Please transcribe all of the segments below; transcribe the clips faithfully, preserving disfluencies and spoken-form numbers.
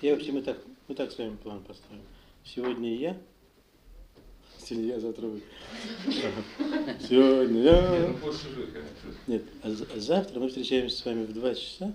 Я вообще, мы так, мы так с вами план построим. Сегодня я, сегодня я, завтра вы. Сегодня я. Нет, а завтра мы встречаемся с вами в два часа,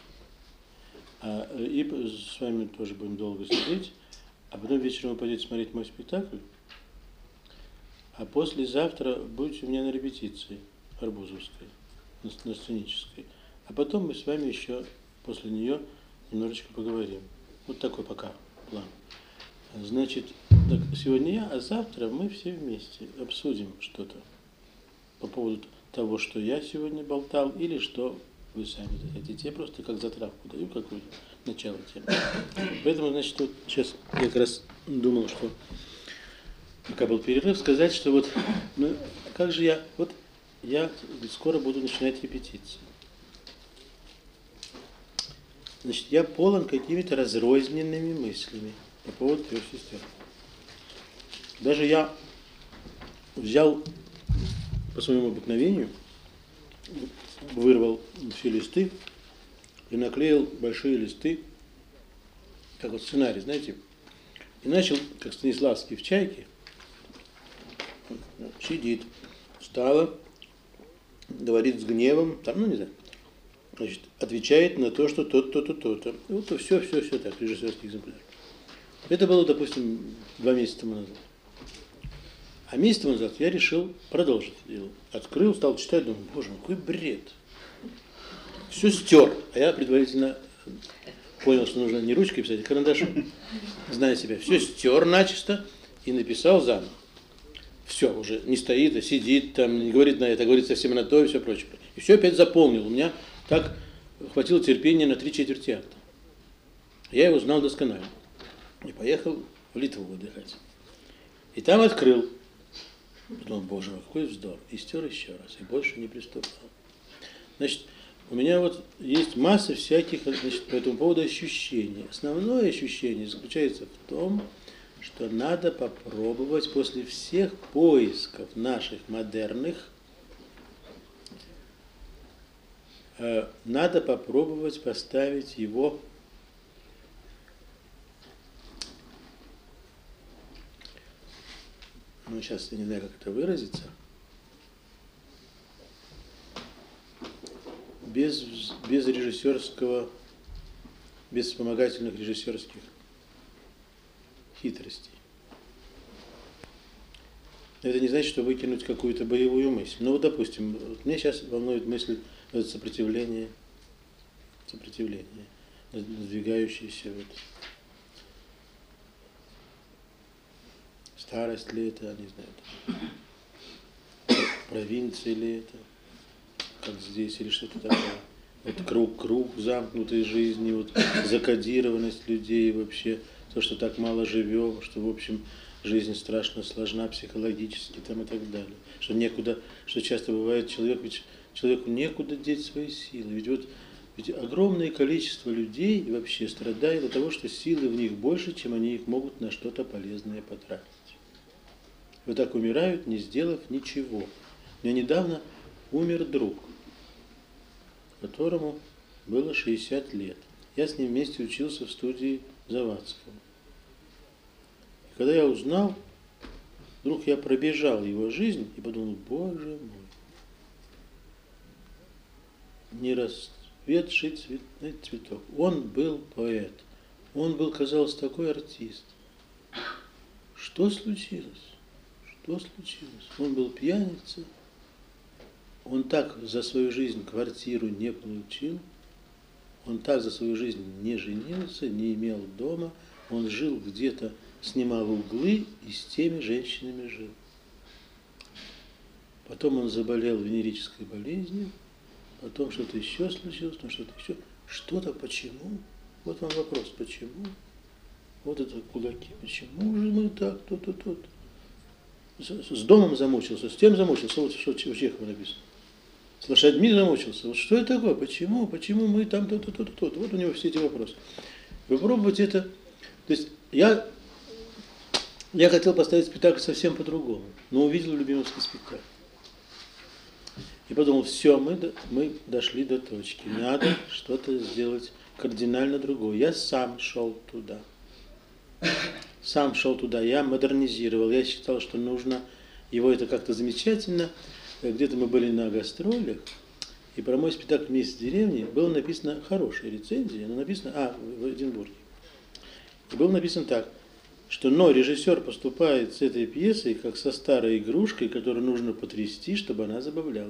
а, и с вами тоже будем долго сидеть, а потом вечером вы пойдете смотреть мой спектакль, а послезавтра будете у меня на репетиции Арбузовской, на, на сценической, а потом мы с вами еще после нее немножечко поговорим. Вот такой пока план. Значит, так сегодня я, а завтра мы все вместе обсудим что-то по поводу того, что я сегодня болтал, или что вы сами захотите. Я просто как затравку даю, какое-то начало темы. Поэтому, значит, вот сейчас я как раз думал, что пока был перерыв, сказать, что вот, ну, как же я, вот я скоро буду начинать репетиции. Значит, я полон какими-то разрозненными мыслями по поводу трех сестер. Даже я взял по своему обыкновению, вырвал все листы и наклеил большие листы, как вот сценарий, знаете, и начал, как Станиславский в «Чайке», сидит, встала, говорит с гневом, там, ну не знаю, значит, отвечает на то, что то-то, то-то, то-то. Вот все, все, все так, режиссерский экземпляр. Это было, допустим, два месяца тому назад. А месяц тому назад я решил продолжить это дело. Открыл, стал читать, думаю, боже мой, какой бред. Все стер. А я предварительно понял, что нужно не ручкой писать, а карандашом. Зная себя, все стер начисто и написал заново. Все, уже не стоит, а сидит, там, не говорит на это, говорит совсем на то и все прочее. И все опять заполнил. У меня так хватило терпения на три четверти акта. Я его знал досконально. И поехал в Литву отдыхать. И там открыл. Подумал, боже мой, какой вздор. И стер еще раз. И больше не приступал. Значит, у меня вот есть масса всяких, значит, по этому поводу ощущений. Основное ощущение заключается в том, что надо попробовать после всех поисков наших модерных, э, надо попробовать поставить его ну, сейчас я не знаю, как это выразиться, без, без режиссерского, без вспомогательных режиссерских хитростей. Это не значит, что выкинуть какую-то боевую мысль. Ну, вот, допустим, вот меня сейчас волнует мысль сопротивления, сопротивления, надвигающейся вот. Старость ли это, не знаю, там, провинция ли это, как здесь, или что-то такое. Вот круг, круг замкнутой жизни, вот закодированность людей вообще, то, что так мало живем, что, в общем, жизнь страшно сложна психологически там, и так далее. Что некуда, что часто бывает, человек, ведь человеку некуда деть свои силы. Ведь вот ведь огромное количество людей вообще страдает от того, что силы в них больше, чем они их могут на что-то полезное потратить. Вот так умирают, не сделав ничего. У меня недавно умер друг, которому было шестьдесят лет. Я с ним вместе учился в студии Завадского. И когда я узнал, вдруг я пробежал его жизнь и подумал, боже мой, не расцветший цвет, знаете, цветок. Он был поэт, он был, казалось, такой артист. Что случилось? Что случилось? Он был пьяница, он так за свою жизнь квартиру не получил, он так за свою жизнь не женился, не имел дома, он жил где-то, снимал углы и с теми женщинами жил. Потом он заболел венерической болезнью, потом что-то еще случилось, потом что-то еще. Что-то почему? Вот вам вопрос, почему? Вот это кулаки, почему же мы так, то-то, то-то? С домом замучился, с тем замучился, вот что у Чехова написано. С лошадьми замучился. Вот что это такое? Почему? Почему мы там то-то, то-то, то-то? Вот у него все эти вопросы. Попробовать это. То есть я, я хотел поставить спектакль совсем по-другому, но увидел любимовский спектакль. И подумал, все, мы, мы дошли до точки. Надо что-то сделать кардинально другое. Я сам шел туда. Сам шел туда, я модернизировал. Я считал, что нужно его это как-то замечательно. Где-то мы были на гастролях, и про мой спектакль «Месяц в деревне» было написано хорошая рецензия, но написано, а, в Эдинбурге. И было написано так, что но режиссер поступает с этой пьесой, как со старой игрушкой, которую нужно потрясти, чтобы она забавляла.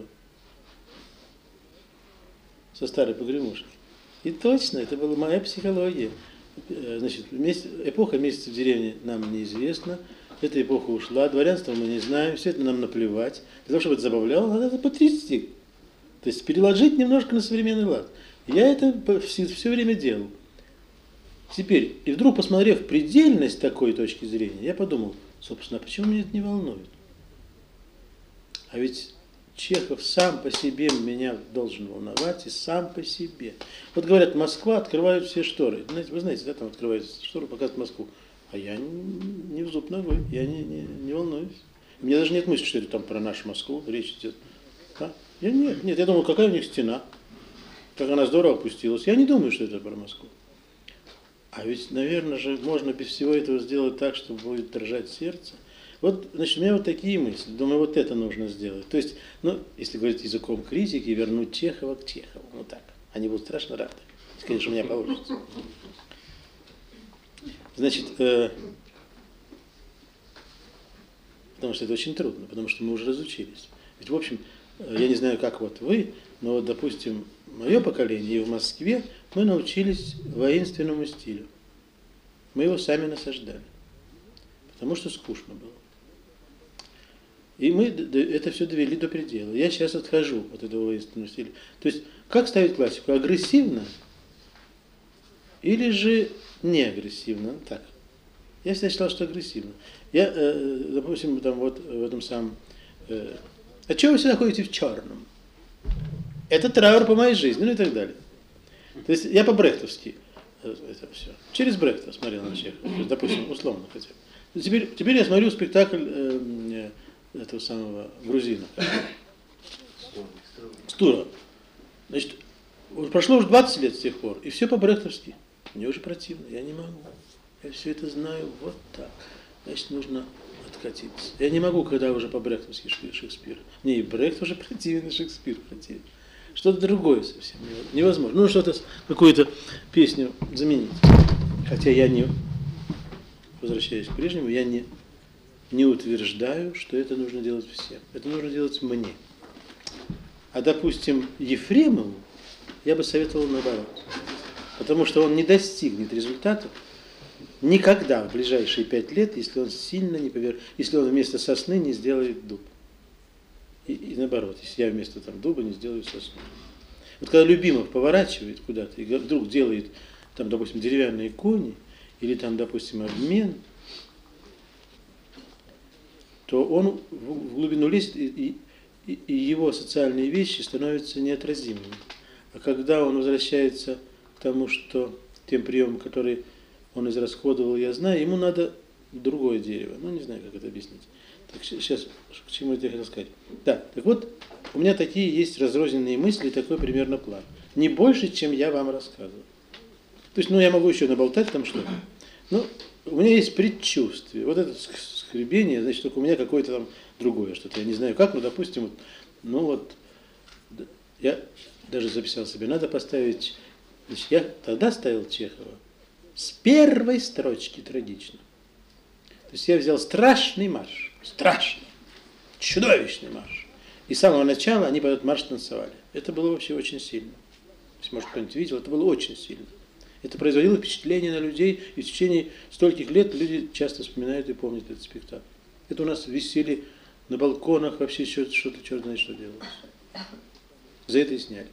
Со старой погремушкой. И точно, это была моя психология. Значит, месяц, эпоха «Месяца в деревне» нам неизвестна, эта эпоха ушла, дворянство мы не знаем, все это нам наплевать. Для того, чтобы это забавляло, надо это потрясти. То есть переложить немножко на современный лад. Я это все, все время делал. Теперь, и вдруг, посмотрев предельность такой точки зрения, я подумал, собственно, а почему меня это не волнует? А ведь Чехов сам по себе меня должен волновать, и сам по себе. Вот говорят, Москва, открывают все шторы. Вы знаете, да, там открываются шторы, показывают Москву. А я не в зуб ногой, я не, не, не волнуюсь. У меня даже нет мысли, что это там про нашу Москву речь идет. А? Я нет, нет, я думаю, какая у них стена, как она здорово опустилась. Я не думаю, что это про Москву. А ведь, наверное же, можно без всего этого сделать так, чтобы будет дрожать сердце. Вот, значит, у меня вот такие мысли. Думаю, вот это нужно сделать. То есть, ну, если говорить языком критики, вернуть Чехова к Чехову. Ну так. Они будут страшно рады. Если, конечно, у меня получится. Значит, э, потому что это очень трудно, потому что мы уже разучились. Ведь, в общем, я не знаю, как вот вы, но вот, допустим, мое поколение и в Москве мы научились воинственному стилю. Мы его сами насаждали, потому что скучно было. И мы это все довели до предела. Я сейчас отхожу от этого воинственного стиля. То есть, как ставить классику? Агрессивно или же не агрессивно? Так. Я всегда считал, что агрессивно. Я, э, допустим, там вот в этом самом... Э, а чего вы всегда ходите в черном? Это траур по моей жизни, ну и так далее. То есть я по-брехтовски это все. Через Брехта смотрел на Чехова, допустим, условно хотя бы. Теперь, теперь я смотрю спектакль э, этого самого грузина. Стура. Значит, прошло уже двадцать лет с тех пор, и все по-брехтовски. Мне уже противно, я не могу. Я все это знаю вот так. Значит, нужно откатиться. Я не могу, когда уже по-брехтовски Шекспир. Мне и Брехт уже противен, и Шекспир противен. Что-то другое совсем невозможно. Ну, что-то, какую-то песню заменить. Хотя я не, возвращаясь к прежнему, я не, не утверждаю, что это нужно делать всем. Это нужно делать мне. А, допустим, Ефремову я бы советовал наоборот. Потому что он не достигнет результатов никогда в ближайшие пять лет, если он сильно не повернет, если он вместо сосны не сделает дуб. И, и наоборот, если я вместо там, дуба не сделаю сосну. Вот когда Любимов поворачивает куда-то и вдруг делает, там, допустим, деревянные кони, или там, допустим, обмен, то он в глубину лезет, и, и, и его социальные вещи становятся неотразимыми. А когда он возвращается к тому, что тем приемам, которые он израсходовал, я знаю, ему надо другое дерево. Ну, не знаю, как это объяснить. Так, сейчас, к чему это я хотел сказать? Да, так вот, у меня такие есть разрозненные мысли, такой примерно план. Не больше, чем я вам рассказывал. То есть, ну, я могу еще наболтать там что-то. Но у меня есть предчувствие. Вот это скребение, значит, только у меня какое-то там другое что-то. Я не знаю как, но, допустим, вот, ну вот, я даже записал себе, надо поставить, значит, я тогда ставил Чехова с первой строчки трагично. То есть я взял страшный марш, страшный, чудовищный марш. И с самого начала они под этот марш танцевали. Это было вообще очень сильно. Если, может, кто-нибудь видел, это было очень сильно. Это производило впечатление на людей, и в течение стольких лет люди часто вспоминают и помнят этот спектакль. Это у нас висели на балконах, вообще что-то, что-то черт знает, что делалось. За это и сняли.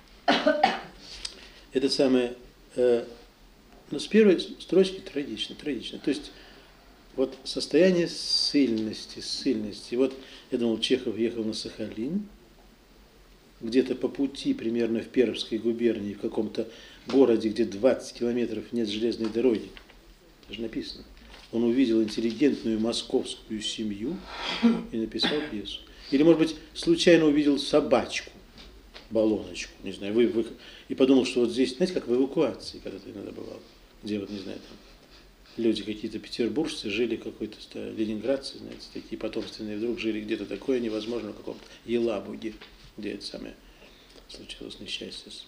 Это самое... Э, но с первой строчки трагично, трагично. То есть вот состояние ссыльности, ссыльности. Вот я думал, Чехов ехал на Сахалин, где-то по пути, примерно в Пермской губернии, в каком-то городе, где двадцать километров нет железной дороги. Это же написано. Он увидел интеллигентную московскую семью и написал пьесу. Или, может быть, случайно увидел собачку баллоночку, не знаю, вы, вы, и подумал, что вот здесь, знаете, как в эвакуации, когда-то иногда бывало, где вот, не знаю, там, люди какие-то петербуржцы жили, какой-то ленинградцы, знаете, такие потомственные, вдруг жили где-то такое невозможно, в каком-то Елабуге, где это самое случилось несчастье с,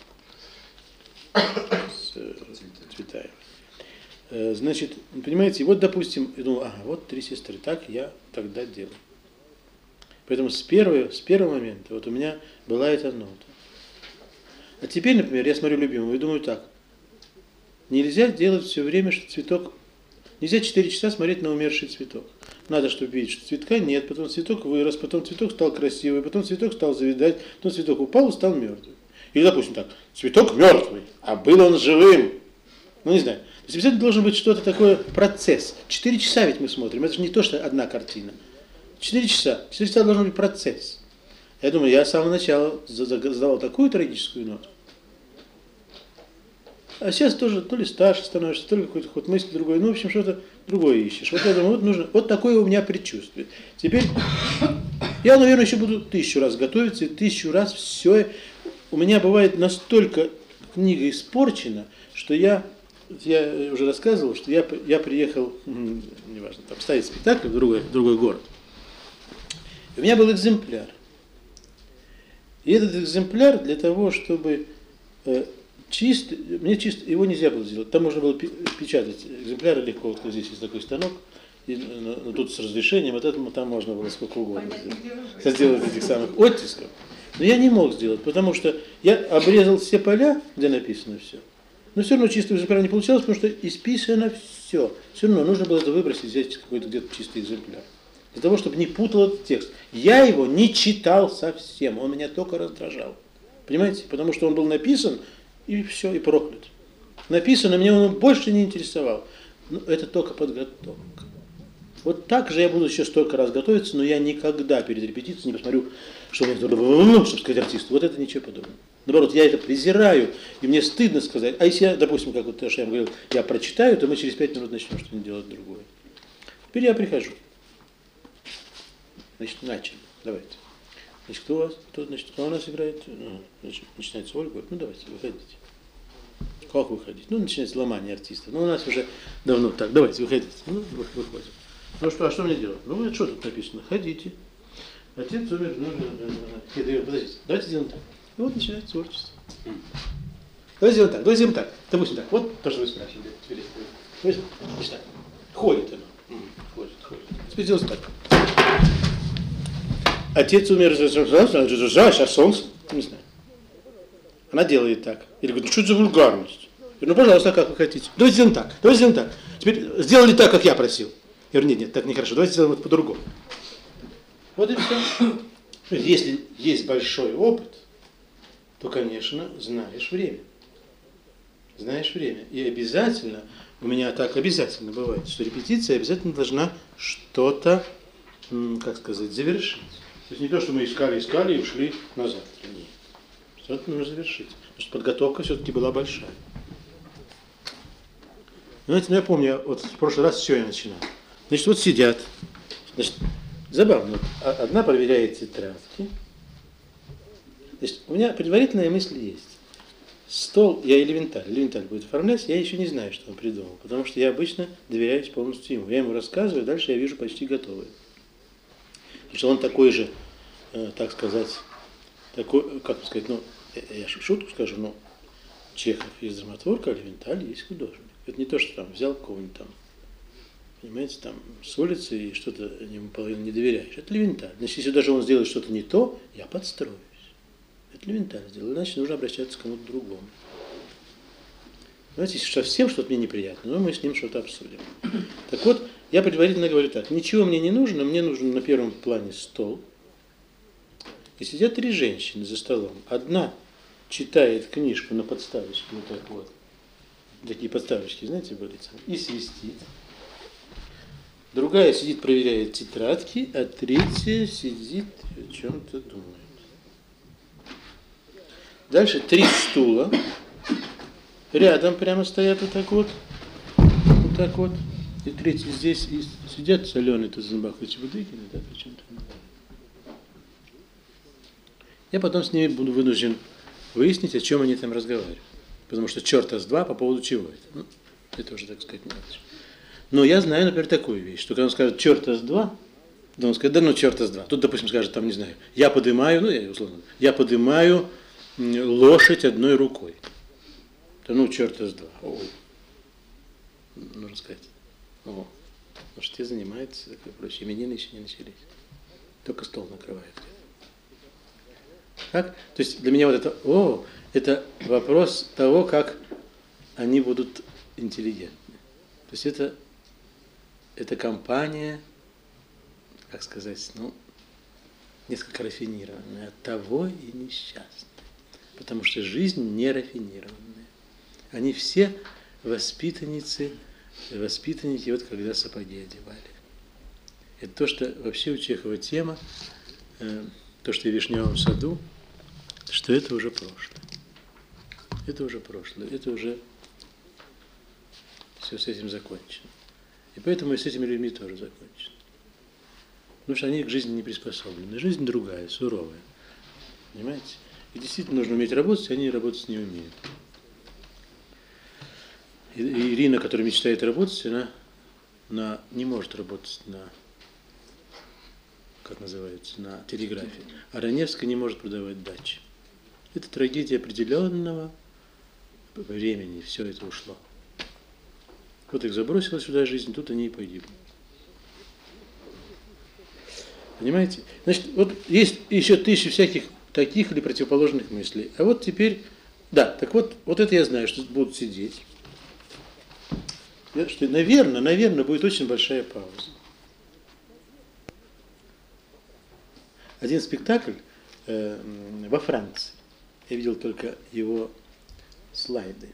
с Цветаевой. Значит, понимаете, вот, допустим, я думал, ага, вот три сестры, так я тогда делал. Поэтому с первого, с первого момента вот у меня была эта нота. А теперь, например, я смотрю любимого и думаю так, нельзя делать все время, что цветок, нельзя четыре часа смотреть на умерший цветок. Надо, чтобы видеть, что цветка нет, потом цветок вырос, потом цветок стал красивый, потом цветок стал завидать, потом цветок упал и стал мертвым. Или, допустим, так, цветок мертвый, а был он живым. Ну, не знаю. То есть обязательно должен быть что-то такое, процесс. Четыре часа ведь мы смотрим, это же не то, что одна картина. Четыре часа. Четыре часа должен быть процесс. Я думаю, я с самого начала задавал такую трагическую ноту. А сейчас тоже то ли старше становишься, то ли какой-то ход мысли другой. Ну, в общем, что-то другое ищешь. Вот я думаю, вот нужно, вот такое у меня предчувствие. Теперь я, наверное, еще буду тысячу раз готовиться, и тысячу раз все. У меня бывает настолько книга испорчена, что я, я уже рассказывал, что я, я приехал, неважно, там ставить спектакль в другой, в другой город. И у меня был экземпляр. И этот экземпляр для того, чтобы э, чист, мне чисто, его нельзя было сделать. Там можно было печатать экземпляры легко, вот здесь есть такой станок, и, ну, ну, тут с разрешением, вот этому там можно было сколько угодно сделать, сделать этих самых оттисков. Но я не мог сделать, потому что я обрезал все поля, где написано все. Но все равно чистого экземпляра не получалось, потому что исписано все. Все равно нужно было это выбросить, взять какой-то где-то чистый экземпляр. Для того, чтобы не путал этот текст. Я его не читал совсем, он меня только раздражал. Понимаете? Потому что он был написан, и все, и проклят. Написано, меня он больше не интересовал. Но это только подготовка. Вот так же я буду еще столько раз готовиться, но я никогда перед репетицией не посмотрю, что мне, чтобы сказать артисту. Вот это ничего подобного. Наоборот, я это презираю, и мне стыдно сказать. А если я, допустим, как вот то, что я говорил, я прочитаю, то мы через пять минут начнем что-нибудь делать другое. Теперь я прихожу. Значит, начали. Давайте. Значит, кто у вас? Кто, значит, кто у нас играет? Ну, значит, начинается Ольга. Ну, давайте, выходите. Как выходить? Ну, начинается ломание артистов. Ну, у нас уже давно так. Давайте, выходите. Ну, выходим. Ну что, а что мне делать? Ну, что тут написано? Ходите. Отец умер. Ну, подождите. Давайте сделаем так. И вот начинается творчество. Давайте сделаем так. Давайте сделаем так. Допустим так. Вот то, что вы спрашивали. Значит так. Ходит оно. Ходит, ходит. Теперь сделаем так. Отец умер, сейчас солнце, не знаю. Она делает так. Или говорит, ну что это за вульгарность? Я говорю, ну пожалуйста, как вы хотите. Давайте сделаем так, давайте сделаем так. Теперь сделали так, как я просил. Я говорю, нет, нет, так нехорошо, давайте сделаем это по-другому. Вот и все. Если есть большой опыт, то, конечно, знаешь время. Знаешь время. И обязательно, у меня так обязательно бывает, что репетиция обязательно должна что-то, как сказать, завершить. То есть не то, что мы искали, искали и ушли назад. Нет. Что-то нужно завершить. Потому что подготовка все-таки была большая. Знаете, ну я помню, вот в прошлый раз все я начинал. Значит, вот сидят. Значит, забавно. Одна проверяет тетрадки. Значит, у меня предварительная мысль есть. Стол, я элементарь, элементарь будет оформлять, я еще не знаю, что он придумал. Потому что я обычно доверяюсь полностью ему. Я ему рассказываю, дальше я вижу почти готовый. Потому что он такой же, э, так сказать, такой, как сказать, ну, я, я шутку скажу, но Чехов есть драматург, а Левенталь есть художник. Это не то, что там взял кого-нибудь там, понимаете, там с улицы и что-то ему половину не доверяешь. Это Левенталь. Значит, если даже он сделает что-то не то, я подстроюсь. Это Левенталь сделал, значит, нужно обращаться к кому-то другому. Знаете, если совсем что-то мне неприятно, но мы с ним что-то обсудим. Так вот, я предварительно говорю так, ничего мне не нужно, мне нужен на первом плане стол. И сидят три женщины за столом. Одна читает книжку на подставочке, вот так вот. Такие подставочки, знаете, были там, и свистит. Другая сидит, проверяет тетрадки, а третья сидит о чем-то думает. Дальше три стула. Рядом прямо стоят вот так вот. Вот так вот. И третий здесь и сидят соленые Тазенбах и Чебудыкины, да, причем-то. Я потом с ними буду вынужден выяснить, о чем они там разговаривают. Потому что черта с два по поводу чего это. Ну, это уже, так сказать, мелочь. Но я знаю, например, такую вещь, что когда он скажет черта с два, да он скажет, да ну черта с два. Тут, допустим, скажет, там, не знаю, я поднимаю, ну, я условно, я поднимаю лошадь одной рукой. Да ну черта с два. О, нужно сказать. О, может, те занимаются, такое прочее. Именины еще не начались. Только стол накрывают. Как? То есть для меня вот это, о, это вопрос того, как они будут интеллигентны. То есть это, это компания, как сказать, ну, несколько рафинированная, от того и несчастная. Потому что жизнь не рафинированная. Они все воспитанницы, воспитанники, вот когда сапоги одевали. Это то, что вообще у Чехова тема, э, то, что и в Вишневом саду, что это уже прошлое. Это уже прошлое, это уже все с этим закончено. И поэтому и с этими людьми тоже закончено. Потому что они к жизни не приспособлены. Жизнь другая, суровая. Понимаете? И действительно нужно уметь работать, они работать не умеют. И Ирина, которая мечтает работать, она, она не может работать на, как называется, на телеграфе. А Раневская не может продавать дачи. Это трагедия определенного времени, все это ушло. Вот их забросила сюда жизнь, тут они и погибнут. Понимаете? Значит, вот есть еще тысячи всяких таких или противоположных мыслей. А вот теперь, да, так вот, вот это я знаю, что будут сидеть. Что, наверное, наверное, будет очень большая пауза. Один спектакль э, во Франции. Я видел только его слайды.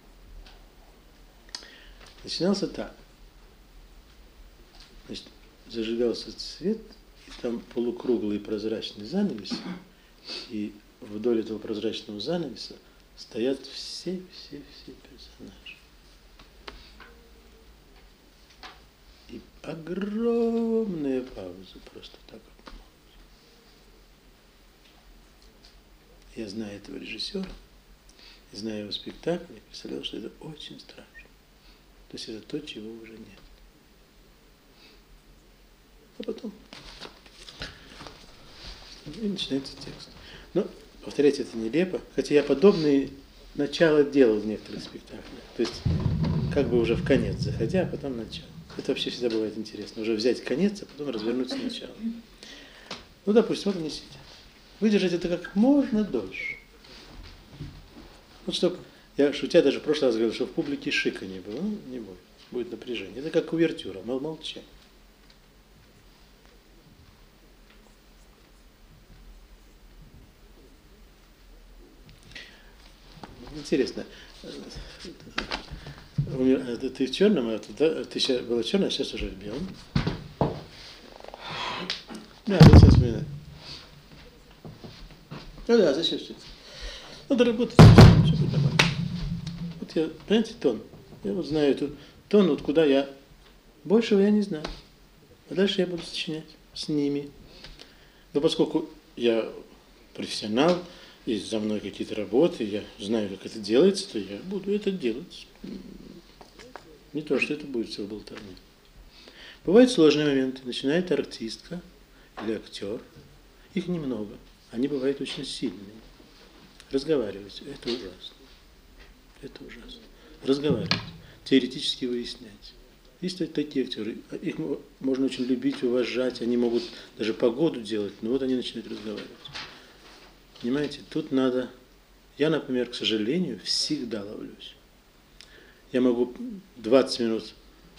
Начинался так. Значит, зажигался свет, и там полукруглый прозрачный занавес, и вдоль этого прозрачного занавеса стоят все, все, все персонажи. И огромная пауза, просто так. Я знаю этого режиссера, знаю его спектакль, и представлял, что это очень страшно. То есть это то, чего уже нет. А потом и начинается текст. Но, повторять, это нелепо, хотя я подобные начала делал в некоторых спектаклях. То есть, как бы уже в конец заходя, а потом начало. Это вообще всегда бывает интересно. Уже взять конец, а потом развернуть сначала. Ну, допустим, вот они сидят. Выдержать это как можно дольше. Вот чтобы, я шутя даже в прошлый раз говорил, что в публике шика не было. Ну, не будет. Будет напряжение. Это как увертюра, мол, молчать. Интересно. Ты в черном, а ты, ты сейчас была черная, а сейчас уже в белом. Да, вот сейчас вспоминаю. Ну да, зачем все это? Надо работать, все будет нормально. Вот я, понимаете, тон. Я вот знаю эту тон, вот куда я. Большего я не знаю. А дальше я буду сочинять с ними. Но поскольку я профессионал, и за мной какие-то работы, я знаю, как это делается, то я буду это делать. Не то, что это будет все болтовня. Бывают сложные моменты. Начинает артистка или актер. Их немного. Они бывают очень сильные. Разговаривать – это ужасно. Это ужасно. Разговаривать, теоретически выяснять. Есть такие актеры, их можно очень любить, уважать, они могут даже погоду делать, но вот они начинают разговаривать. Понимаете, тут надо... Я, например, к сожалению, всегда ловлюсь. Я могу двадцать минут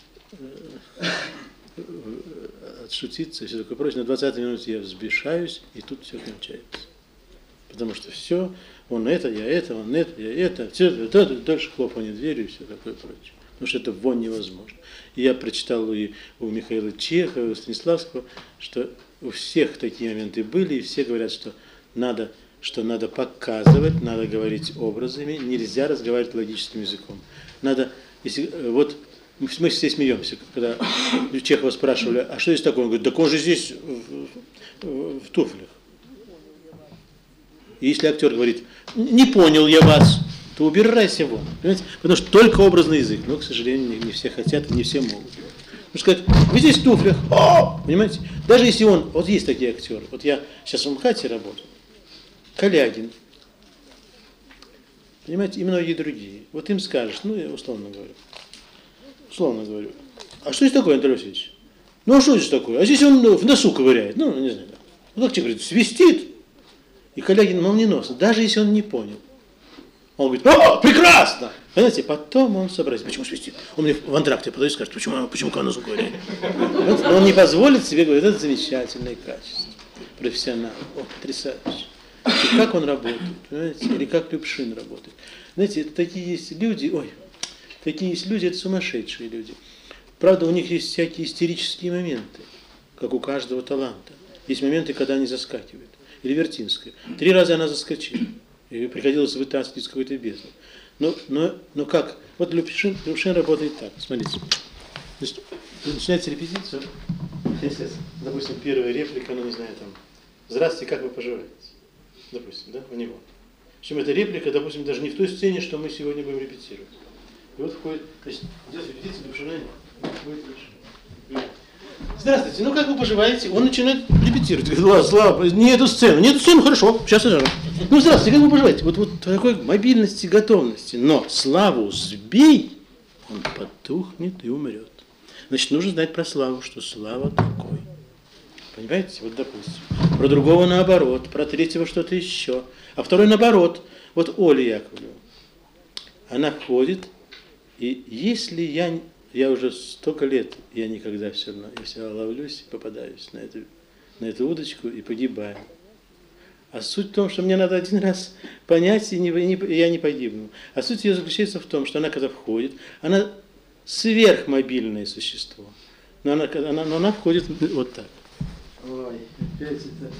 отшутиться и все такое прочее. На двадцатой минуте я взбешаюсь, и тут все кончается. Потому что все, он это, я это, он это, я это, все это, дальше хлопанье дверью и все такое прочее. Потому что это вон невозможно. И я прочитал и у Михаила Чехова, и у Станиславского, что у всех такие моменты были, и все говорят, что надо, что надо показывать, надо говорить образами, нельзя разговаривать логическим языком. Надо, если, вот мы все смеемся, когда Чехова спрашивали, а что здесь такое? Он говорит, так он же здесь в, в, в туфлях. И если актер говорит, не понял я вас, то убирайся вон. Понимаете? Потому что только образный язык. Но, к сожалению, не, не все хотят, не все могут. Можно сказать, вы здесь в туфлях. О! Понимаете? Даже если он, вот есть такие актеры. Вот я сейчас в МХАТе работаю. Калягин. Понимаете, и многие другие. Вот им скажешь, ну, я условно говорю. Условно говорю. А что здесь такое, Анатолий Васильевич? Ну, а что здесь такое? А здесь он в носу ковыряет. Ну, не знаю. Ну, как тебе говорит, свистит. И Калягин молниеносно, даже если он не понял. Он говорит, о, прекрасно! Понимаете, потом он сообразит, почему свистит. Он мне в антракте подойдет и скажет, почему, почему в носу ковыряет. Но он не позволит себе говорить, это замечательное качество. Профессионал. О, потрясающе. И как он работает, понимаете? Или как Любшин работает. Знаете, это такие есть люди, ой, такие есть люди, это сумасшедшие люди. Правда, у них есть всякие истерические моменты, как у каждого таланта. Есть моменты, когда они заскакивают. Или Вертинская. Три раза она заскочила. И приходилось вытаскивать из какой-то бездны. Но, но, но как? Вот Любшин, Любшин работает так. Смотрите. Значит, начинается репетицию. Если, допустим, первая реплика, ну не знаю, там, здравствуйте, как вы поживаете? Допустим, да, у него. Причем эта реплика, допустим, даже не в той сцене, что мы сегодня будем репетировать. И вот входит, значит, идет репетиция, Любшина, будет Любшин. Здравствуйте, ну как вы поживаете? Он начинает репетировать. Говорит, Слава, не эту сцену, не эту сцену, хорошо, сейчас я. Ну здравствуйте, как вы поживаете? Вот, вот такой мобильности, готовности. Но Славу сбей, он потухнет и умрет. Значит, нужно знать про Славу, что Слава такой. Понимаете? Вот допустим. Про другого наоборот, про третьего что-то еще. А второй наоборот. Вот Оля Яковлева. Она входит, и если я... Я уже столько лет, я никогда все равно, я всегда ловлюсь, попадаюсь на эту, на эту удочку и погибаю. А суть в том, что мне надо один раз понять, и, не, и я не погибну. А суть ее заключается в том, что она, когда входит, она сверхмобильное существо. Но она, она, но она входит вот так. Ой, опять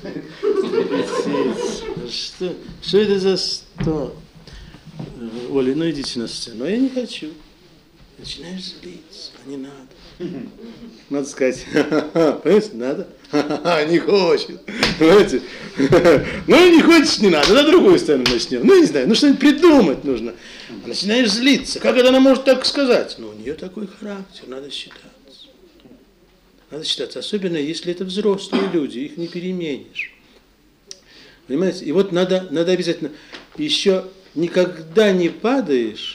это... Что, что это за сто? Оля, ну идите на сцену. Но я не хочу. Начинаешь злиться, а не надо. Надо сказать, понимаете, надо, не хочет. Понимаете? Ну, не хочешь, не надо, на другую сторону начнем. Ну, не знаю, ну что-нибудь придумать нужно. Начинаешь злиться. Как это она может так сказать? Ну, у нее такой характер, надо считаться. Надо считаться, особенно если это взрослые люди, их не переменишь. Понимаете? И вот надо, надо обязательно, еще никогда не падаешь.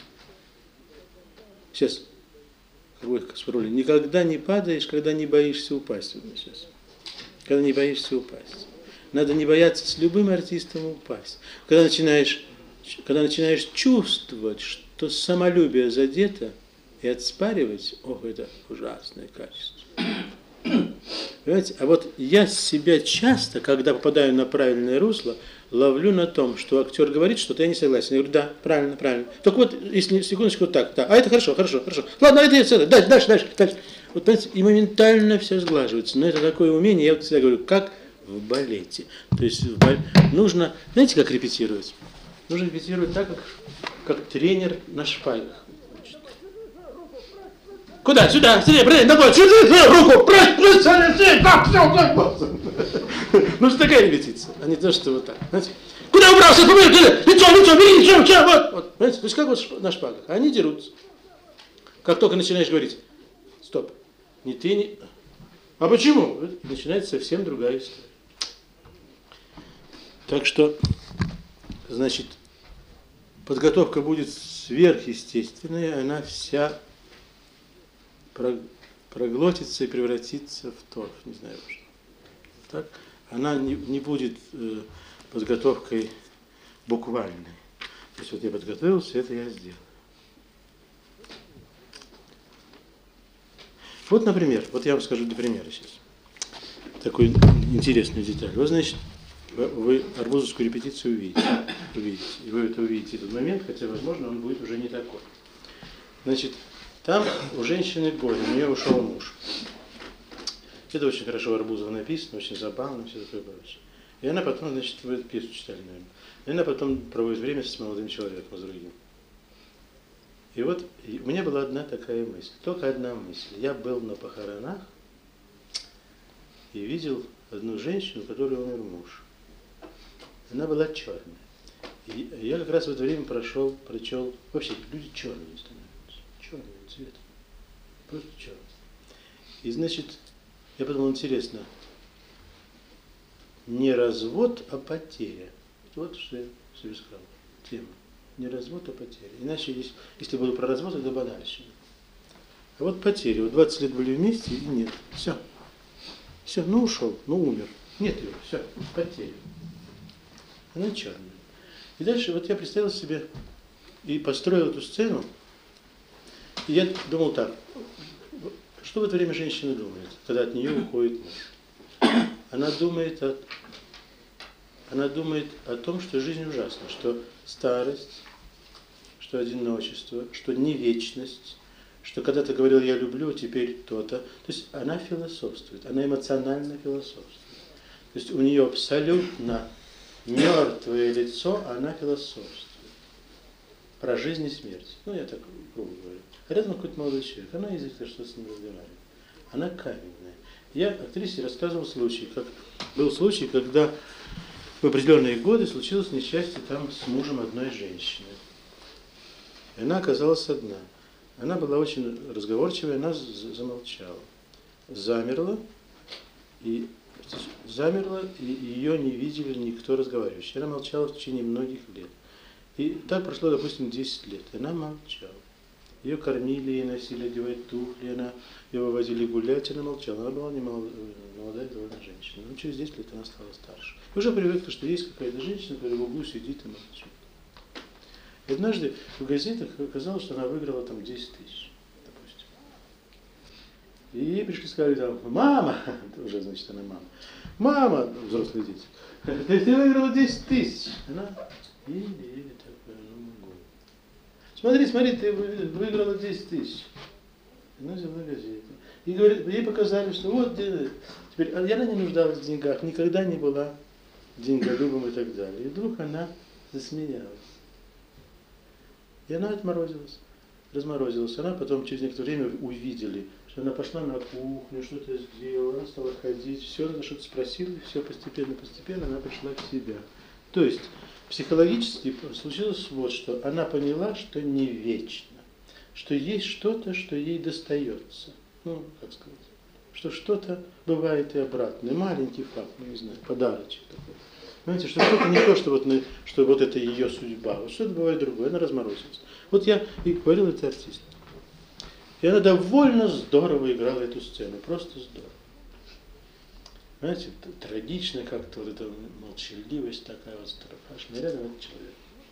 Сейчас, сформулирую, никогда не падаешь, когда не боишься упасть. Сейчас. Когда не боишься упасть. Надо не бояться с любым артистом упасть. Когда начинаешь, когда начинаешь чувствовать, что самолюбие задето, и отспаривать, ох, это ужасное качество. Понимаете? А вот я себя часто, когда попадаю на правильное русло, ловлю на том, что актер говорит что-то, я не согласен. Я говорю, да, правильно, правильно. Только вот, если секундочку, так, да, а это хорошо, хорошо, хорошо. Ладно, это, это, дальше, дальше, дальше, дальше. Вот, понимаете, и моментально все сглаживается. Но это такое умение, я вот всегда говорю, как в балете. То есть в балете нужно, знаете, как репетировать? Нужно репетировать так, как, как тренер на шпагах. Куда? Сюда, сюда, прыгай, давай, сюда, руку, прыгай, прыгай, сюда, так, все, так. Ну, что такая репетиция, а не то, что вот так. Знаете? Куда убрался, помоги, лицо, лицо, бери, лицо, лицо, вот. вот. Понимаете, то есть как вот на шпагах, они дерутся. Как только начинаешь говорить, стоп, не ты, не... А почему? Начинается совсем другая история. Так что, значит, подготовка будет сверхъестественная, она вся проглотится и превратится в торф, не знаю что. Так? Она не, не будет э, подготовкой буквальной. То есть вот я подготовился, это я сделал. Вот, например, вот я вам скажу для примера сейчас. Такую интересную деталь. Вы, значит, вы арбузовскую репетицию увидите. увидите. И вы это увидите в этот момент, хотя, возможно, он будет уже не такой. Значит, там у женщины горе, у нее ушел муж. Это очень хорошо у Арбузова написано, очень забавно, все такое прочее. И она потом, значит, вы эту пьесу читали, наверное. И она потом проводит время с молодым человеком, с другим. И вот и у меня была одна такая мысль, только одна мысль. Я был на похоронах и видел одну женщину, у которой умер муж. она была черная. И я как раз в это время прошел, прочел, вообще люди черные становятся, черного цвета, просто черные. И значит, я подумал, интересно, не развод, а потеря. Вот что я себе сказал, тема. Не развод, а потеря. Иначе, если, если буду про развод, это банальщина. А вот потеря. Вот двадцать лет были вместе, и нет. Все. Все, ну ушел, ну умер. Нет его, все, потеря. Она черная. И дальше вот я представил себе и построил эту сцену. И я думал так, что в это время женщина думает, когда от нее уходит муж? Она думает о, она думает о том, что жизнь ужасна, что старость, что одиночество, что не вечность, что когда-то говорил «я люблю», теперь то-то. То есть она философствует, она эмоционально философствует. То есть у нее абсолютно мертвое лицо, она философствует. Про жизнь и смерть. Ну, я так грубо говорю. А рядом какой-то молодой человек, она изредка что-то с ним разговаривает. Она каменная. Я актрисе рассказывал случай, как был случай, когда в определенные годы случилось несчастье там с мужем одной женщины. И она оказалась одна. Она была очень разговорчивая, она замолчала. Замерла, и замерла, и ее не видели никто разговаривающий. Она молчала в течение многих лет. И так прошло, допустим, десять лет. И она молчала. Ее кормили, ей носили, одевать туфли, она, ее вывозили гулять, она молчала. Она была не молодая, молодая довольно женщина. Но через десять лет она стала старше. И уже привыкла, что есть какая-то женщина, которая в углу сидит и молчит. И однажды в газетах оказалось, что она выиграла там десять тысяч, допустим. И ей пришли и сказали там: «Мама!» Уже, значит, она мама. «Мама!» Взрослые дети. «Ты выиграла десять тысяч!» Она еле-еле такая, ну могу. «Смотри, смотри, ты выиграла десять тысяч!» Она взяла газету. И говорит, ей показали, что вот теперь, а она не нуждалась в деньгах, никогда не была деньголюбом и так далее. И вдруг она засмеялась. И она отморозилась, разморозилась. Она потом через некоторое время увидели, что она пошла на кухню, что-то сделала, она стала ходить, все, она что-то спросила, и все постепенно-постепенно она пришла к себе. То есть психологически случилось вот что. Она поняла, что не вечно, что есть что-то, что ей достается. Ну, как сказать, что что-то бывает и обратно. Маленький факт, ну не знаю, подарочек такой. Понимаете, что что-то не то, что вот, что вот это ее судьба, вот что-то бывает другое, она разморозилась. Вот я и говорил этой артистке. И она довольно здорово играла эту сцену, просто здорово. Знаете, трагичная как-то вот эта молчаливость такая вот страшная, рядом этот человек.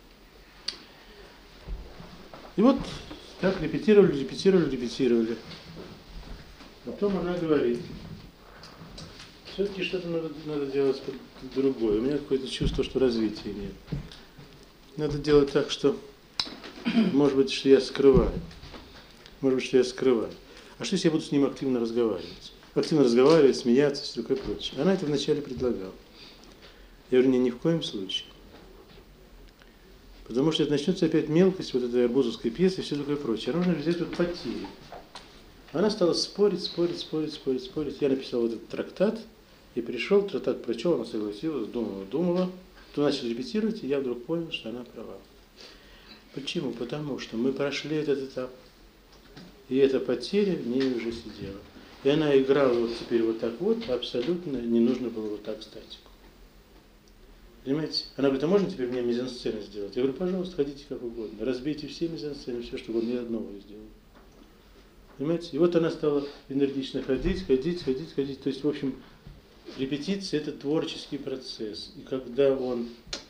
И вот так репетировали, репетировали, репетировали. Потом она говорит: все-таки что-то надо, надо делать другое. У меня какое-то чувство, что развития нет. Надо делать так, что, может быть, что я скрываю. Может быть, что я скрываю. А что, если я буду с ним активно разговаривать? Активно разговаривать, смеяться, все такое прочее. Она это вначале предлагала. Я говорю, не, ни в коем случае. Потому что это начнется опять мелкость вот этой арбузовской пьесы и все такое прочее. А нужно взять вот потерю. Она стала спорить, спорить, спорить, спорить, спорить. Я написал вот этот трактат и пришел, трактат прочел, она согласилась, думала, думала. То начали репетировать, и я вдруг понял, что она права. Почему? Потому что мы прошли этот этап. И эта потеря в ней уже сидела. И она играла вот теперь вот так вот, абсолютно не нужно было вот так статику. Понимаете? Она говорит, а можно теперь мне мизансцену сделать? Я говорю, пожалуйста, ходите как угодно. Разбейте все мизансцены, все что угодно, ни одного я сделаю. Понимаете? И вот она стала энергично ходить, ходить, ходить, ходить. То есть, в общем, репетиция – это творческий процесс. И когда он,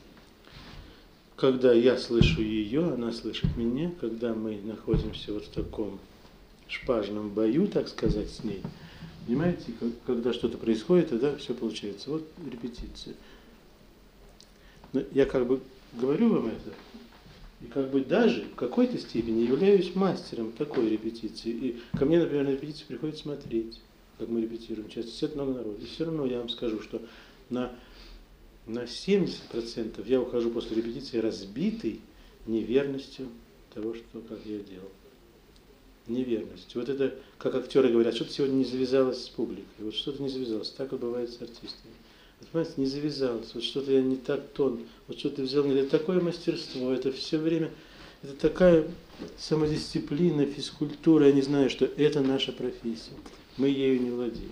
когда я слышу ее, она слышит меня, когда мы находимся вот в таком шпажном бою, так сказать, с ней, понимаете, когда что-то происходит, тогда все получается. Вот репетиция. Но я как бы говорю вам это, и как бы даже в какой-то степени являюсь мастером такой репетиции. И ко мне, например, на репетицию приходит смотреть, как мы репетируем. Часто сидит много народу. И все равно я вам скажу, что на, на семьдесят процентов я ухожу после репетиции разбитый неверностью того, что, как я делал. Неверностью. Вот это, как актеры говорят, что-то сегодня не завязалось с публикой. Вот что-то не завязалось. Так и бывает с артистами. понимаете, не завязалось, вот что-то я не так тон, вот что-то взял, это такое мастерство, это все время, это такая самодисциплина, физкультура, я не знаю, что это наша профессия, мы ею не владеем.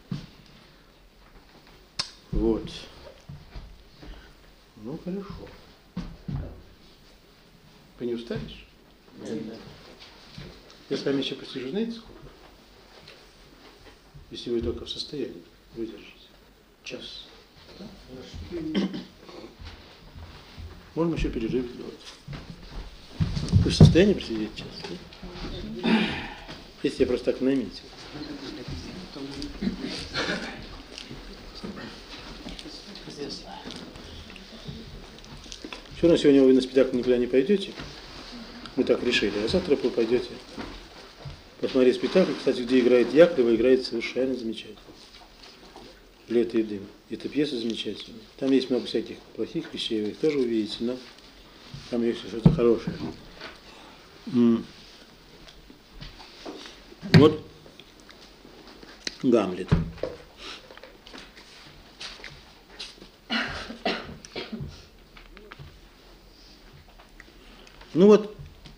Вот. Ну, хорошо. Вы не устаешь? Нет. Я с вами еще посижу, знаете сколько? Если вы только в состоянии выдержать. Час. Можно еще перерыв сделать. Вы в состоянии просидеть час? Да? Если я просто так наметил. Все равно сегодня вы на спектакль никуда не пойдете. Мы так решили. А завтра вы пойдете посмотреть спектакль. Кстати, где играет Яковлева, играет совершенно замечательно. «Лето и дым». Эта пьеса замечательная. Там есть много всяких плохих вещей, вы их тоже увидите, но там есть что-то хорошее. М. Вот Гамлет. Ну вот,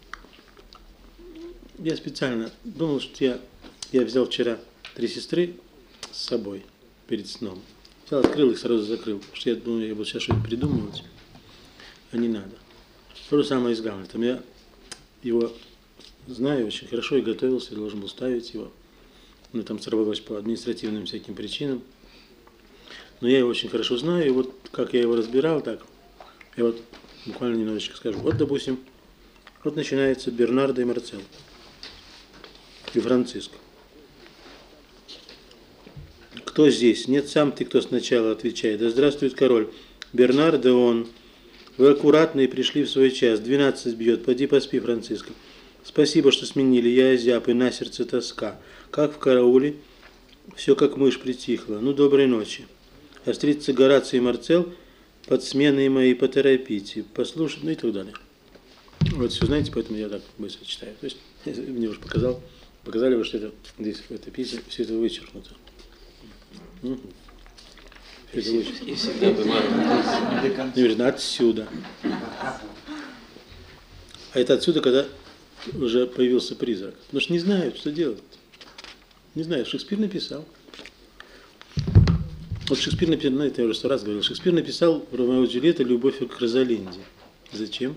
я специально думал, что я, я взял вчера три сестры с собой перед сном. Взял, открыл их, сразу закрыл, потому что я думаю, я буду сейчас что-нибудь придумывать, а не надо. То же самое и с Гамлетом. Я его знаю очень хорошо и готовился, я должен был ставить его. Но там сорвалось по административным всяким причинам. Но я его очень хорошо знаю, и вот как я его разбирал, так, я вот буквально немножечко скажу. Вот, допустим, вот начинается Бернардо и Марцел и Франциск. Кто здесь? Нет, сам ты, кто сначала отвечает. Да здравствует король. Бернардо он. Вы аккуратные пришли в свой час. Двенадцать бьет. Поди поспи, Франциско. Спасибо, что сменили. Я озяб, и на сердце тоска. Как в карауле. Все как мышь притихло. Ну, доброй ночи. А встретится Гораций и Марцел. Под сменой моей поторопите. Послушать, ну и так далее. Вот все знаете, поэтому я так быстро читаю. То есть, мне уже показал, показали вы, что это здесь в этой пьесе все это вычеркнуто. Угу. Все это вычеркнуто. И всегда бывает. Отсюда. А это отсюда, когда уже появился призрак. Потому что не знают, что делать. Не знаю, Шекспир написал. Вот Шекспир написал, ну, это я уже сто раз говорил, Шекспир написал в Ромео и Джульетта любовь к Розалинде. Зачем?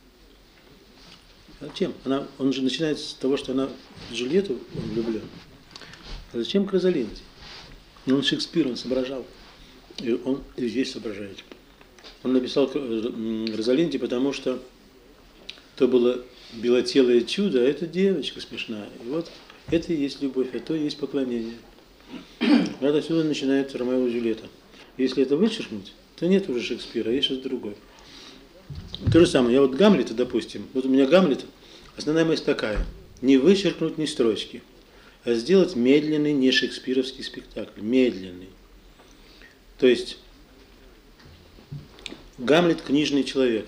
Зачем? Она, он же начинает с того, что она в Джульетту влюблен. А зачем к Розалинде? Ну, он Шекспир, он соображал. И он и здесь соображает. Он написал Розалинде, потому что то было белотелое чудо, а это девочка смешная. И вот это и есть любовь, а то и есть поклонение. Вот отсюда начинается Ромео и Джульетта. Если это вычеркнуть, то нет уже Шекспира, а есть что-то другое. То же самое, я вот Гамлета, допустим, вот у меня Гамлет, основная мысль такая, не вычеркнуть ни строчки, а сделать медленный, не шекспировский спектакль, медленный. То есть Гамлет – книжный человек.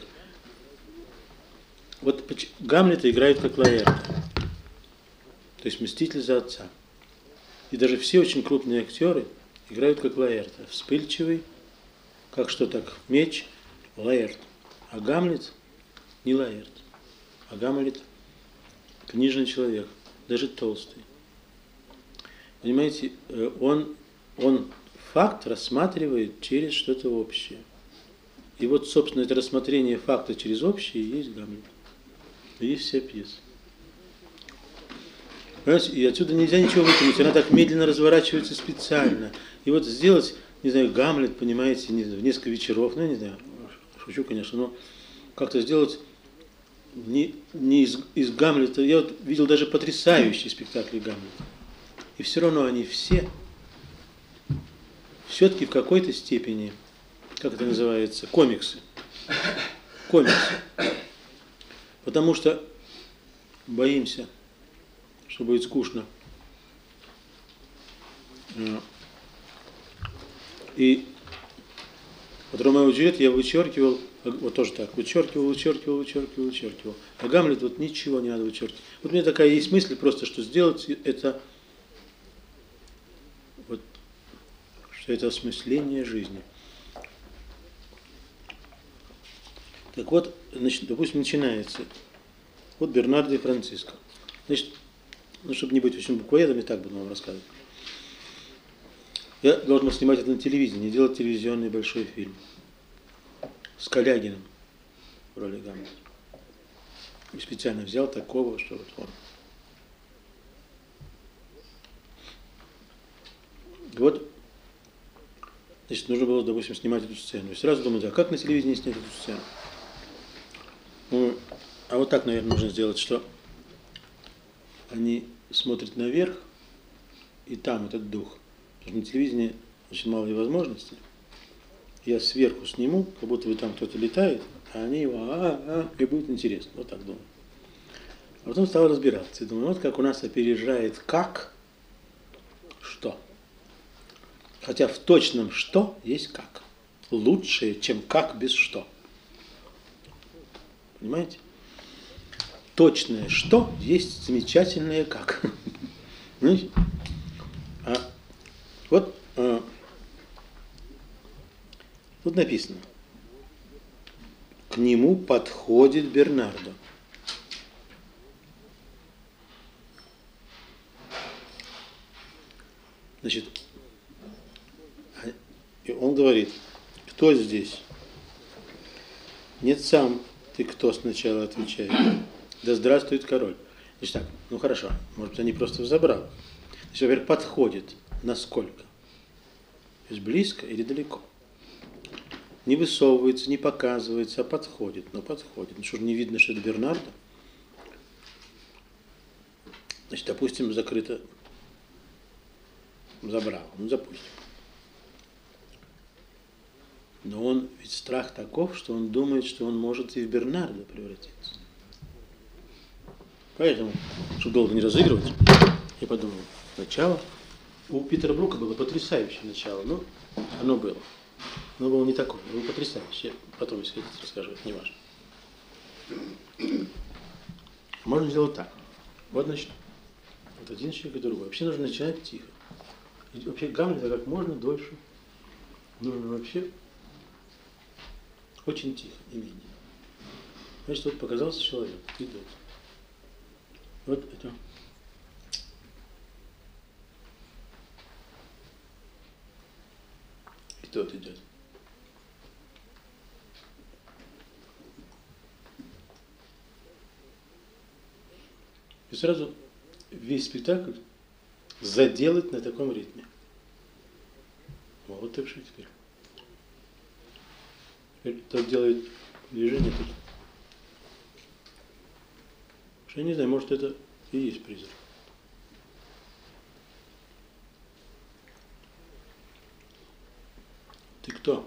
Вот Гамлета играют как Лаэрта, то есть мститель за отца. И даже все очень крупные актеры играют как Лаэрта. Вспыльчивый, как что так, меч, Лаэрт. А Гамлет не Лаэрт, а Гамлет книжный человек, даже толстый. Понимаете, он, он факт рассматривает через что-то общее. И вот, собственно, это рассмотрение факта через общее и есть Гамлет. И есть вся пьеса. Понимаете, и отсюда нельзя ничего вытянуть, она так медленно разворачивается специально. И вот сделать, не знаю, Гамлет, понимаете, не знаю, в несколько вечеров, ну, я не знаю, шучу, конечно, но как-то сделать не, не из, из Гамлета. Я вот видел даже потрясающие спектакли Гамлета. И все равно они все все-таки в какой-то степени, как это называется, комиксы. Комиксы. Потому что боимся, что будет скучно. И вот Ромео и Джульетта я вычеркивал, вот тоже так, вычеркивал, вычеркивал, вычеркивал, вычеркивал. А Гамлет вот ничего не надо вычеркивать. Вот у меня такая есть мысль просто, что сделать это, вот, что это осмысление жизни. Так вот, значит, допустим, начинается. Вот Бернардо и Франциско. Значит, ну, чтобы не быть очень буквоедом, я так буду вам рассказывать. Я должен снимать это на телевидении, делать телевизионный большой фильм. С Калягиным в роли Гамлета. И специально взял такого, что вот он. Вот, значит, нужно было, допустим, снимать эту сцену. И сразу думаю, а как на телевидении снять эту сцену? Ну, а вот так, наверное, нужно сделать, что они смотрят наверх, и там этот дух. Потому что на телевидении очень мало возможностей. Я сверху сниму, как будто бы там кто-то летает, а они его а-а-а, и будет интересно. Вот так думаю. А потом стал разбираться. И думаю, вот как у нас опережает как, что. Хотя в точном что есть как. Лучше, чем как без что. Понимаете? Точное что есть замечательное как. Понимаете? А вот а, тут написано. К нему подходит Бернардо. Значит, и он говорит, кто здесь? Нет, сам ты кто сначала отвечает. Да здравствует король. Значит так, ну хорошо, может быть, они просто взобрал. Значит, во-первых, подходит. Насколько? То есть близко или далеко? Не высовывается, не показывается, а подходит. Но подходит. Ну что ж, не видно, что это Бернардо? Значит, допустим, закрыто. Забрал. Ну, допустим. Но он, ведь страх таков, что он думает, что он может и в Бернардо превратиться. Поэтому, чтобы долго не разыгрывать, я подумал, начало. У Питера Брука было потрясающее начало, но оно было. Но было не такое, было потрясающее. Потом, если хотите, расскажу, это не важно. Можно сделать так. Вот, значит, вот один человек и другой. Вообще нужно начинать тихо. И вообще Гамлета как можно дольше. Нужно вообще очень тихо, не медленно. Значит, вот показался человек, идет. Вот это. И тот идет. И сразу весь спектакль заделать на таком ритме. Вот ты в Шекспире. Теперь тот делает движение тут. Я не знаю, может это и есть призрак. Ты кто?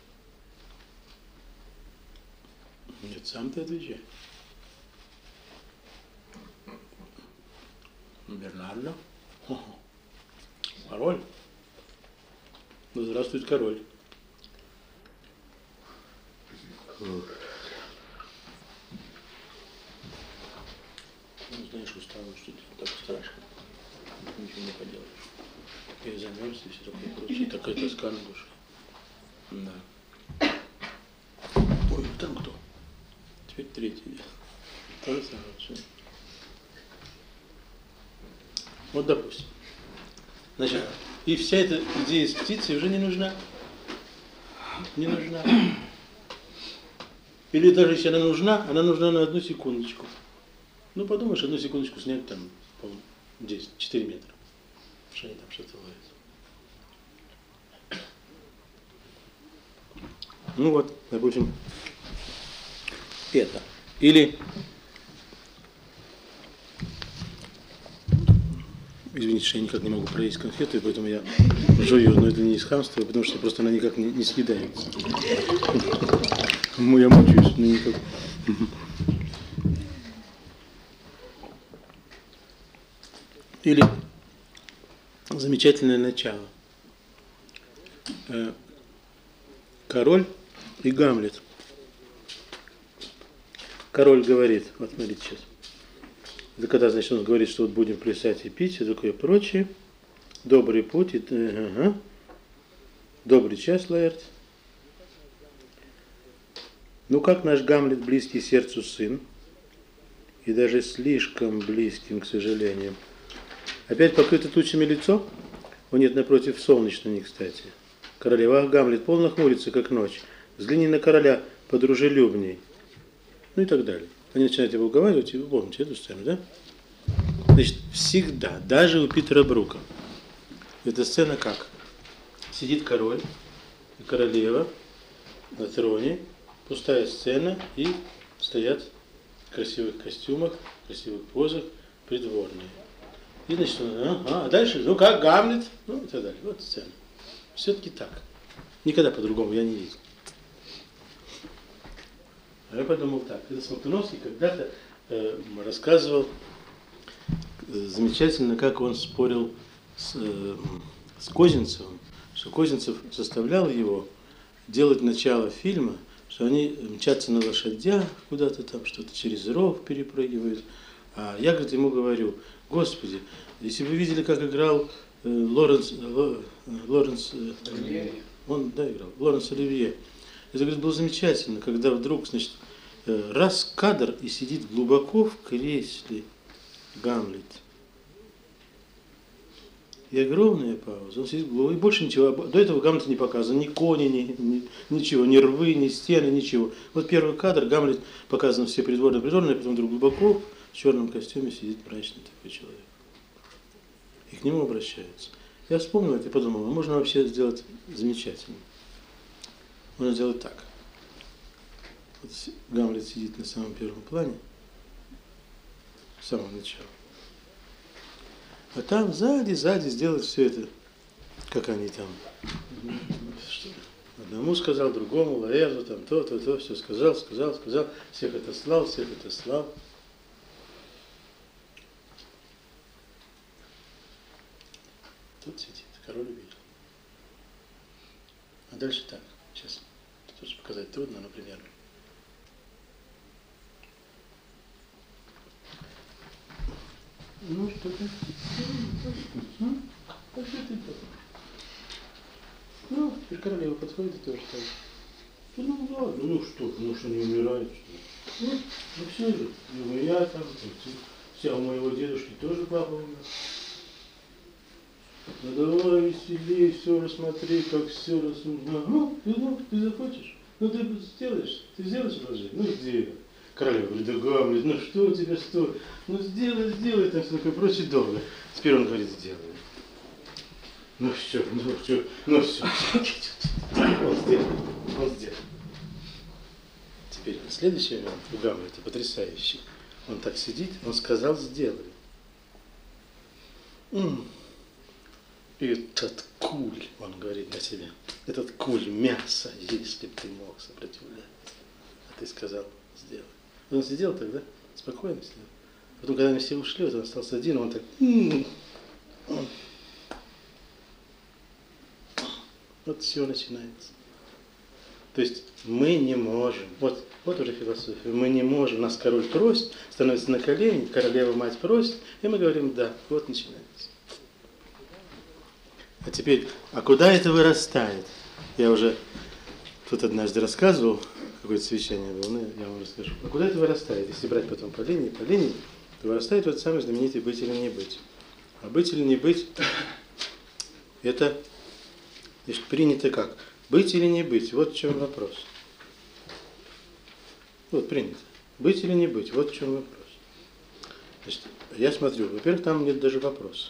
Нет, сам ты отвечай. Бернардо? Король? Ну, здравствует король. Ну, знаешь, устал, что-то так страшно. Ничего не поделаешь. Я замерз и все такое прочее. И такая тоска на душе. Да. Ой, там кто? Теперь третий. То же самое. Все. Вот, допустим. Значит, и вся эта идея с птицей уже не нужна. Не нужна. Или даже если она нужна, она нужна на одну секундочку. Ну, подумаешь, одну секундочку снять там, по-моему, десять, четыре метра. Что они там что-то ловят. Ну вот, допустим, это. Или, извините, что я никак не могу проесть конфету, и поэтому я жую, но это не из хамства, потому что просто она никак не, не съедается. Я мучаюсь, но никак. Или замечательное начало. Король и Гамлет. Король говорит, вот смотрите сейчас. Это когда, значит, он говорит, что вот будем плясать и пить, и такое прочее. Добрый путь, и, ага. Добрый час, Лаэрт. Ну как наш Гамлет близкий сердцу сын, и даже слишком близким, к сожалению. Опять покрыто тучами лицо? О нет, напротив, солнечно не кстати. Королева, ах, Гамлет, полно хмурится, как ночь. Взгляни на короля подружелюбней. Ну и так далее. Они начинают его уговаривать, и вы помните эту сцену, да? Значит, всегда, даже у Питера Брука, эта сцена как? Сидит король и королева на троне, пустая сцена, и стоят в красивых костюмах, в красивых позах придворные. И значит, ага, а дальше, ну как, Гамлет, ну и так далее. Вот сцена. Все-таки так. Никогда по-другому я не видел. А я подумал так. Это Смоктуновский когда-то э, рассказывал э, замечательно, как он спорил с, э, с Козинцевым, что Козинцев заставлял его делать начало фильма, что они мчатся на лошадях куда-то там, что-то через ров перепрыгивают. А я, говорит, ему говорю: Господи, если бы вы видели, как играл э, Лоренс, Ло, Лоренс э, он, да, играл, Лоренс Оливье. Это, говорит, было замечательно, когда вдруг, значит, э, раз кадр, и сидит глубоко в кресле Гамлет. И огромная пауза, он сидит глубоко, и больше ничего. До этого Гамлета не показано, ни кони, ни, ни, ничего, ни рвы, ни стены, ничего. Вот первый кадр, Гамлет показан все придворные, придворные, а потом вдруг глубоко в черном костюме сидит мрачный такой человек. И к нему обращаются. Я вспомнил это и подумал, ну, можно вообще сделать замечательно. Можно сделать так. Вот Гамлет сидит на самом первом плане, с самого начала. А там сзади, сзади сделать все это, как они там. Одному сказал, другому, Лаэрту, там то, то, то, все сказал, сказал, сказал, всех отослал, всех отослал. Тут сидит, король увидел. А дальше так, сейчас, тоже показать трудно, например. Ну что ты? Ну, а что ты делаешь? Ну, теперь королева подходит и тоже так. Ну ладно, ну что, ну что не умирает, что ли? Ну, ну все же, ну я там, вся у моего дедушки тоже папа умер. Ну давай веселей, все рассмотри, как все рассмотри. Ну, ты, ну, ты захочешь? Ну ты сделаешь, ты сделаешь предложение? Ну сделай. Королева говорит: да Гамлет, ну что у тебя стоит? Ну сделай, сделай, там все такое прочее долго. Теперь он говорит: сделай. Ну все, ну все, ну все. Он сделал, он сделал. Теперь следующий момент у Гамлета потрясающий. Он так сидит, он сказал: сделай. Этот куль, он говорит на себя, этот куль мяса, если бы ты мог сопротивляться. А ты сказал: сделай. Он сидел тогда, спокойно сидел. Потом, когда они все ушли, вот он остался один, он так... Вот все начинается. То есть мы не можем, вот, вот уже философия, мы не можем, нас король просит, становится на колени, королева мать просит, и мы говорим: да, вот начинается. А теперь, а куда это вырастает? Я уже тут однажды рассказывал, какое-то совещание было, ну, я вам расскажу. А куда это вырастает? Если брать потом по линии, по линии, то вырастает вот самый знаменитый «быть или не быть». А быть или не быть, это, значит, принято как? Быть или не быть, вот в чем вопрос. Вот принято. Быть или не быть, вот в чем вопрос. Значит, я смотрю, во-первых, там нет даже вопроса.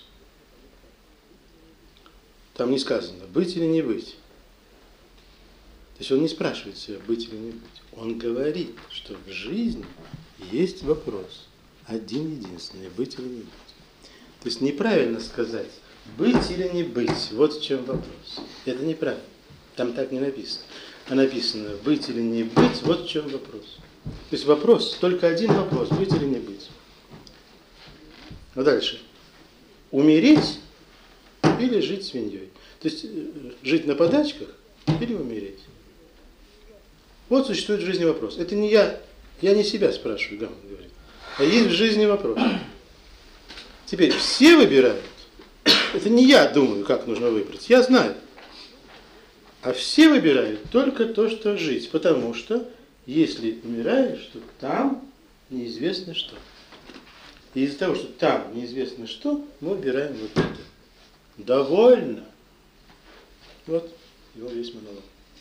Там не сказано, быть или не быть. То есть он не спрашивает себя, быть или не быть. Он говорит, что в жизни есть вопрос. Один единственный, быть или не быть. То есть неправильно сказать, быть или не быть. Вот в чем вопрос. Это неправильно. Там так не написано. А написано, быть или не быть, вот в чем вопрос. То есть вопрос, только один вопрос, быть или не быть. А дальше. Умереть или жить свиньей. То есть жить на подачках или умереть. Вот существует в жизни вопрос. Это не я, я не себя спрашиваю, Гамлет говорит. А есть в жизни вопрос. Теперь все выбирают. Это не я думаю, как нужно выбрать. Я знаю. А все выбирают только то, что жить. Потому что если умираешь, то там неизвестно что. И из-за того, что там неизвестно что, мы убираем вот это. Довольно. Вот его весь монолог.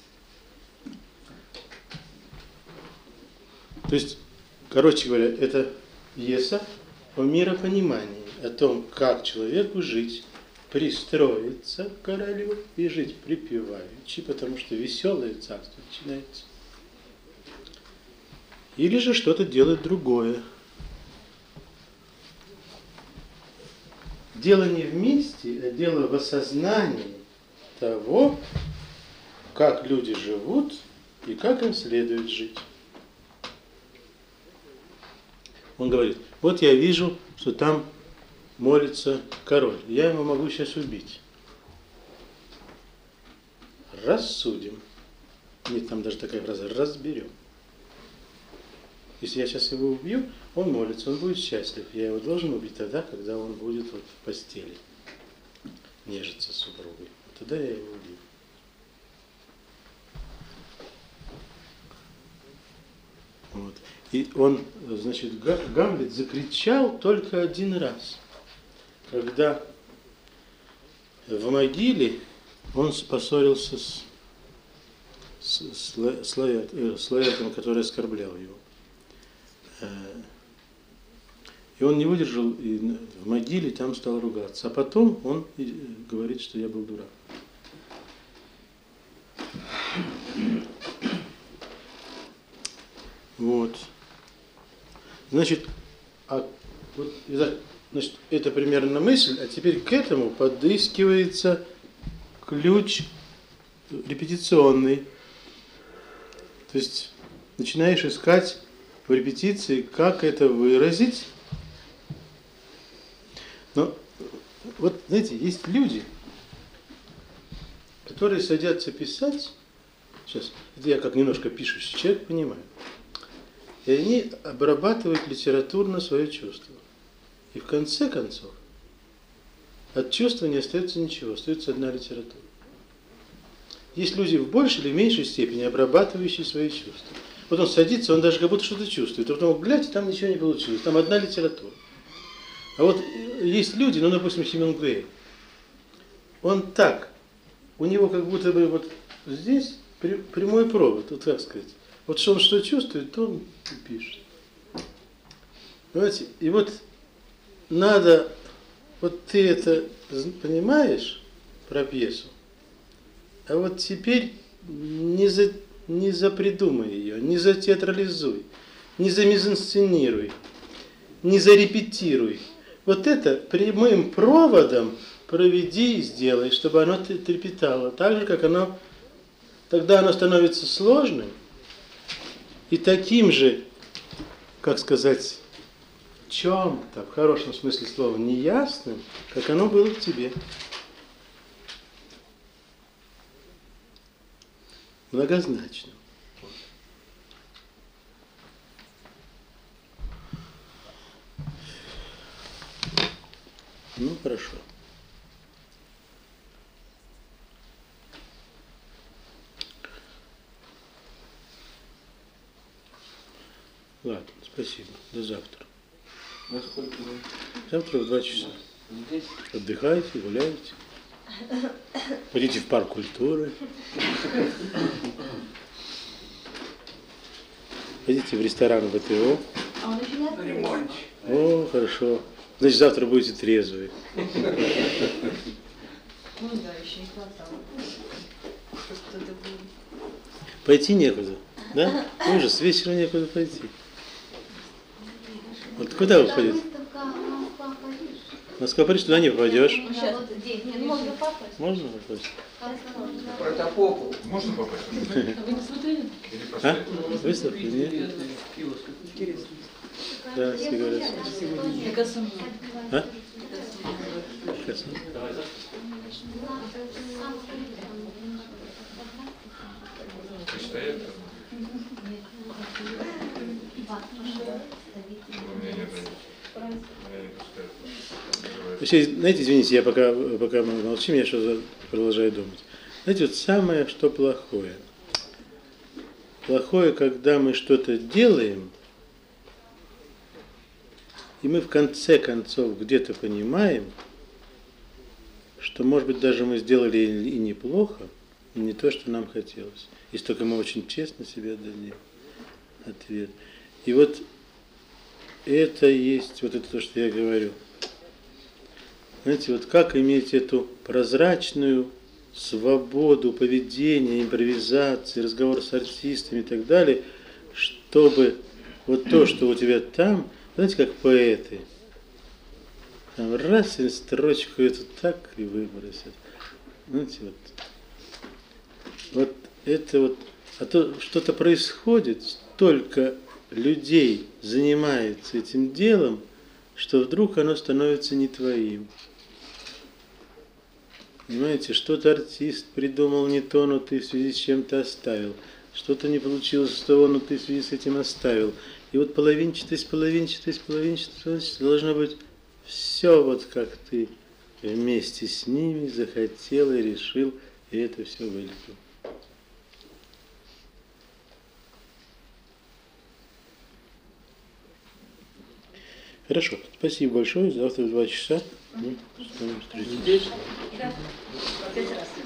То есть, короче говоря, это пьеса о миропонимании, о том, как человеку жить, пристроиться к королю и жить припеваючи, потому что веселое царство начинается. Или же что-то делать другое. Дело не вместе, а дело в осознании того, как люди живут и как им следует жить. Он говорит, вот я вижу, что там молится король, я его могу сейчас убить. Рассудим. Нет, там даже такая фраза, разберем. Если я сейчас его убью, он молится, он будет счастлив. Я его должен убить тогда, когда он будет вот в постели нежиться с супругой. Тогда я его убью. Вот. И он, значит, Гамлет закричал только один раз, когда в могиле он поссорился с, с, с, с Лаэртом, который оскорблял его. И он не выдержал, и в могиле там стал ругаться. А потом он говорит, что я был дурак. Вот. Значит, а, вот, значит, это примерно мысль, а теперь к этому подыскивается ключ репетиционный. То есть начинаешь искать в репетиции, как это выразить. Но вот, знаете, есть люди, которые садятся писать, сейчас, это я как немножко пишущий человек понимаю, и они обрабатывают литературно свое чувство. И в конце концов от чувства не остается ничего, остается одна литература. Есть люди в большей или меньшей степени обрабатывающие свои чувства. Вот он садится, он даже как будто что-то чувствует, а потом, глядь, там ничего не получилось, там одна литература. А вот есть люди, ну, допустим, Хемингуэй, он так, у него как будто бы вот здесь прямой провод, вот как сказать. Вот что он что чувствует, то он и пишет. Понимаете? И вот надо, вот ты это понимаешь про пьесу, а вот теперь не, за, не запридумай ее, не затеатрализуй, не замизансценируй, не зарепетируй. Вот это прямым проводом проведи и сделай, чтобы оно трепетало. Так же, как оно, тогда оно становится сложным и таким же, как сказать, в чем-то, в хорошем смысле слова, неясным, как оно было в тебе. Многозначным. Ну, хорошо. Ладно, спасибо. До завтра. Во сколько вы? Завтра в два часа. Здесь? Отдыхайте, гуляйте. Пойдите в парк культуры. Пойдите в ресторан ВТО. А он еще не На ремонте. О, хорошо. Значит, завтра будете трезвые. Ну да, еще не хватало. Что-то было. Пойти некуда, да? Ужас, вечером некуда пойти. Вот куда вы ходите? Москва, Париж, туда не попадешь. Сейчас вот здесь. Нет, можно попасть. Можно попасть? Протопопу. Можно попасть? Вы не смотрели? А? Выставка? Нет? Да, сигарет. Пикассо. А? Пикассо. Почитает? У меня нет. У меня не пускают. Вообще, знаете, извините, я пока, пока мы молчим, я что продолжаю думать. Знаете, вот самое, что плохое. Плохое, когда мы что-то делаем, и мы в конце концов где-то понимаем, что, может быть, даже мы сделали и неплохо, и не то, что нам хотелось. Если только мы очень честно себе дадим ответ. И вот это есть вот это то, что я говорю. Знаете, вот как иметь эту прозрачную свободу поведения, импровизации, разговор с артистами и так далее, чтобы вот то, что у тебя там, знаете, как поэты, там раз и строчку эту так и выбросят. Знаете, вот, вот это вот, а то что-то происходит, столько людей занимается этим делом, что вдруг оно становится не твоим. Понимаете, что-то артист придумал не то, но ты в связи с чем-то оставил. Что-то не получилось с того, но ты в связи с этим оставил. И вот половинчатость, половинчатость, половинчатость, половинчатость должно быть все вот как ты вместе с ними захотел и решил, и это все вылетело. Хорошо, спасибо большое. Завтра в два часа мы с вами встретимся. Да, пять раз.